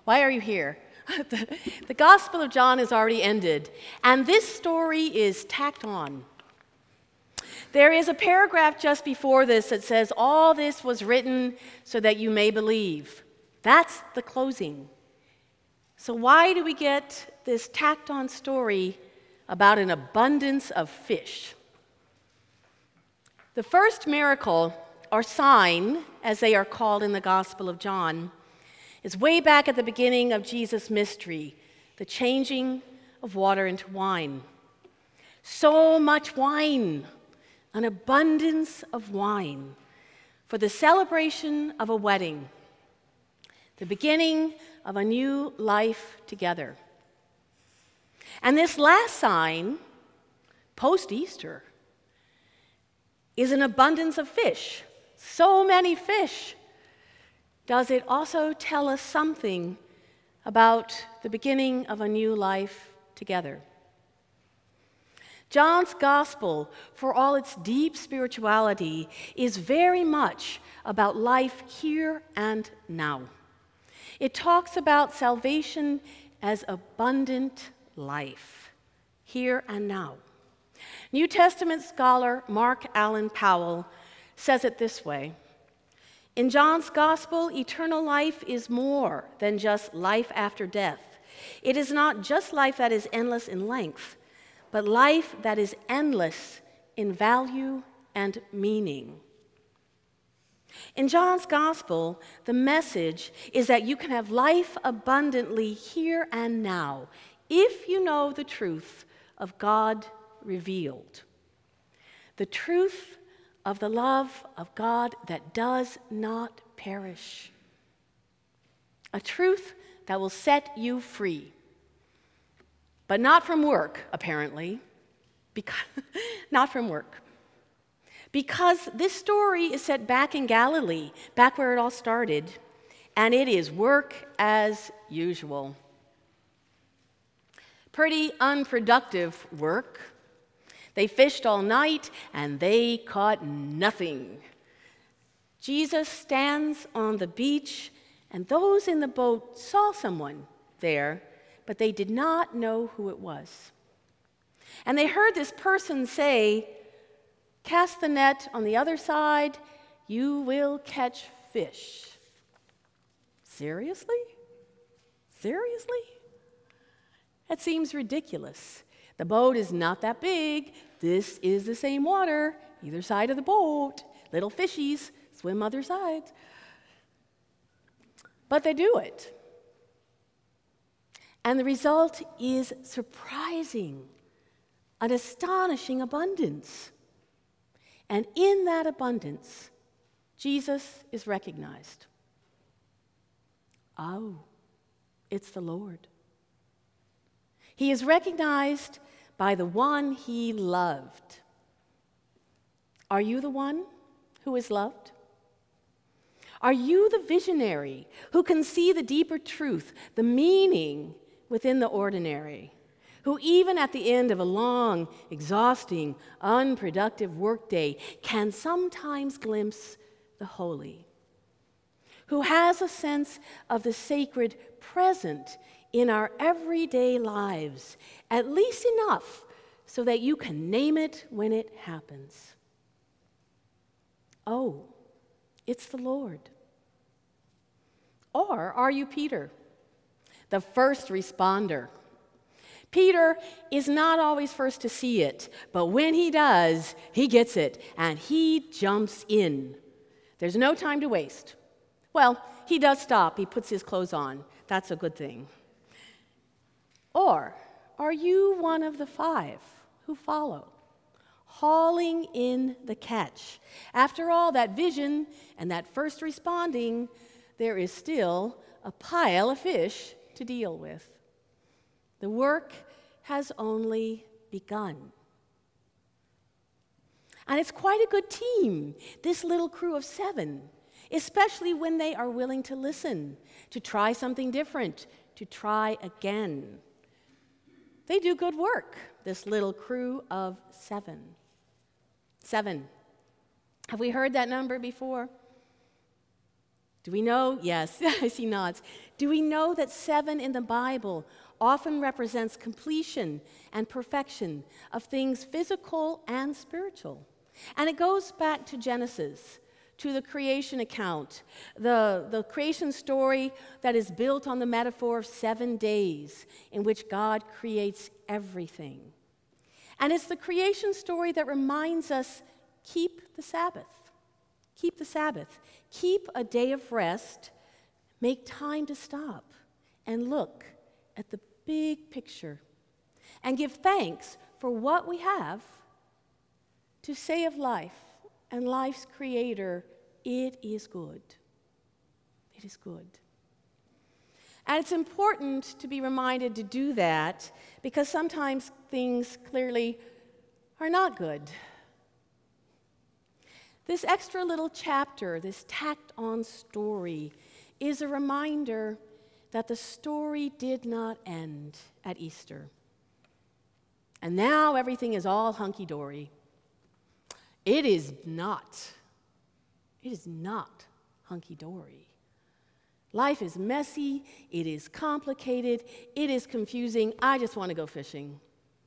Why are you here? The Gospel of John has already ended, and this story is tacked on. There is a paragraph just before this that says, "All this was written so that you may believe." That's the closing. So why do we get this tacked on story about an abundance of fish? The first miracle, or sign, as they are called in the Gospel of John, is way back at the beginning of Jesus' mystery, the changing of water into wine. So much wine, an abundance of wine, for the celebration of a wedding, the beginning of a new life together. And this last sign, post-Easter, is an abundance of fish. So many fish. Does it also tell us something about the beginning of a new life together? John's gospel, for all its deep spirituality, is very much about life here and now. It talks about salvation as abundant life, here and now. New Testament scholar Mark Allen Powell says it this way: in John's gospel, eternal life is more than just life after death. It is not just life that is endless in length, but life that is endless in value and meaning. In John's gospel, the message is that you can have life abundantly here and now if you know the truth of God revealed. The truth of the love of God that does not perish. A truth that will set you free. But not from work, apparently. Not from work. Because this story is set back in Galilee, back where it all started, and it is work as usual. Pretty unproductive work. They fished all night, and they caught nothing. Jesus stands on the beach, and those in the boat saw someone there, but they did not know who it was. And they heard this person say, "Cast the net on the other side, you will catch fish." Seriously? Seriously? That seems ridiculous. The boat is not that big. This is the same water, either side of the boat. Little fishies swim other sides. But they do it. And the result is surprising, an astonishing abundance. And in that abundance, Jesus is recognized. Oh, it's the Lord. He is recognized by the one he loved. Are you the one who is loved? Are you the visionary who can see the deeper truth, the meaning within the ordinary, who even at the end of a long, exhausting, unproductive workday can sometimes glimpse the holy, who has a sense of the sacred present in our everyday lives, at least enough so that you can name it when it happens? Oh, it's the Lord. Or are you Peter, the first responder? Peter is not always first to see it, but when he does, he gets it, and he jumps in. There's no time to waste. Well, he does stop. He puts his clothes on. That's a good thing. Or are you one of the 5 who follow, hauling in the catch? After all that vision and that first responding, there is still a pile of fish to deal with. The work has only begun. And it's quite a good team, this little crew of 7, especially when they are willing to listen, to try something different, to try again. They do good work, this little crew of 7. 7. Have we heard that number before? Do we know? Yes, I see nods. Do we know that 7 in the Bible often represents completion and perfection of things physical and spiritual? And it goes back to Genesis, to the creation account, the creation story that is built on the metaphor of 7 days in which God creates everything. And it's the creation story that reminds us, keep the Sabbath. Keep the Sabbath. Keep a day of rest. Make time to stop and look at the big picture and give thanks for what we have to say of life and life's creator, it is good. It is good. And it's important to be reminded to do that because sometimes things clearly are not good. This extra little chapter, this tacked on story, is a reminder that the story did not end at Easter. And now everything is all hunky-dory. It is not. It is not hunky-dory. Life is messy, it is complicated, it is confusing. I just want to go fishing.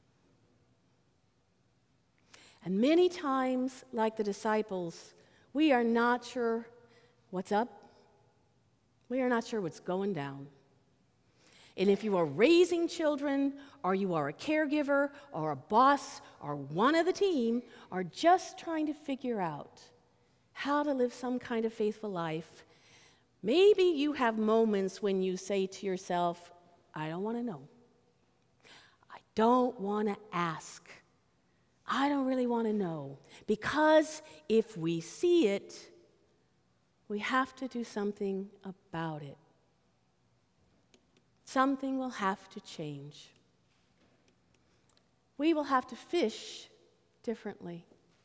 And many times, like the disciples, we are not sure what's up. We are not sure what's going down. And if you are raising children, or you are a caregiver, or a boss, or one of the team, or just trying to figure out how to live some kind of faithful life, maybe you have moments when you say to yourself, I don't want to know. I don't want to ask. I don't really want to know. Because if we see it, we have to do something about it. Something will have to change. We will have to fish differently.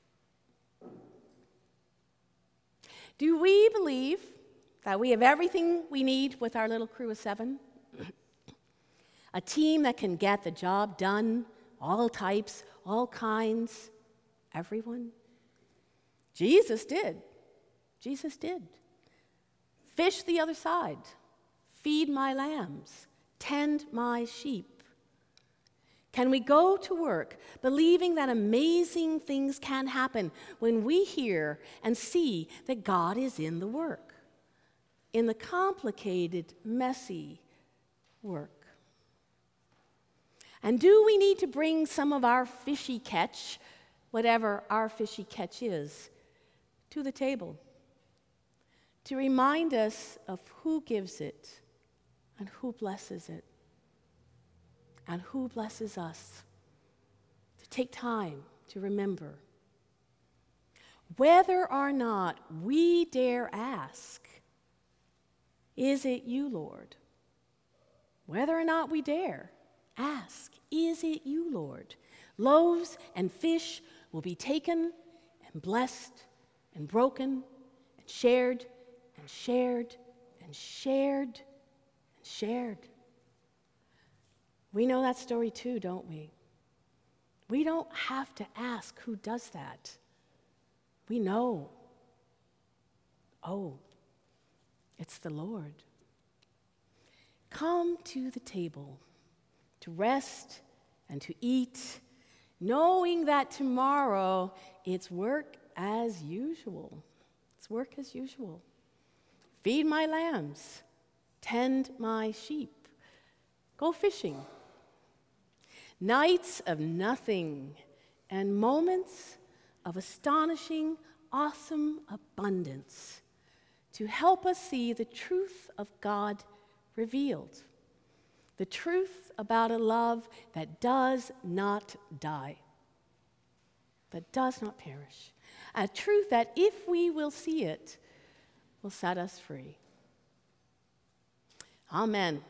Do we believe that we have everything we need with our little crew of 7? A team that can get the job done, all types, all kinds, everyone? Jesus did. Jesus did. Fish the other side. Feed my lambs. Tend my sheep. Can we go to work believing that amazing things can happen when we hear and see that God is in the work, in the complicated, messy work? And do we need to bring some of our fishy catch, whatever our fishy catch is, to the table to remind us of who gives it and who blesses it and who blesses us? To take time to remember whether or not we dare ask, is it you, Lord? Whether or not we dare ask, is it you, Lord? Loaves and fish will be taken and blessed and broken and shared and shared and shared and shared. We know that story too, don't we? We don't have to ask who does that. We know. Oh, it's the Lord. Come to the table to rest and to eat, knowing that tomorrow it's work as usual. It's work as usual. Feed my lambs, tend my sheep, go fishing. Nights of nothing and moments of astonishing, awesome abundance to help us see the truth of God revealed. The truth about a love that does not die, that does not perish. A truth that, if we will see it, will set us free. Amen.